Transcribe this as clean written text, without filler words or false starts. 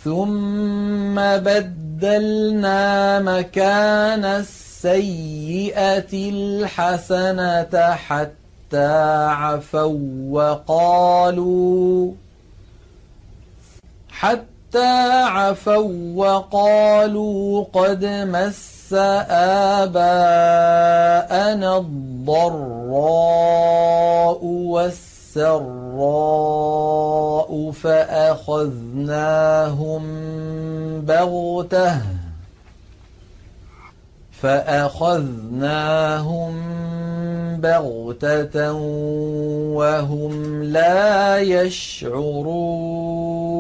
ثم بدلنا مكان السيئة الحسنة حتى عفوا وقالوا قد مس آباءنا الضراء والسراء فأخذناهم بغتة وهم لا يشعرون.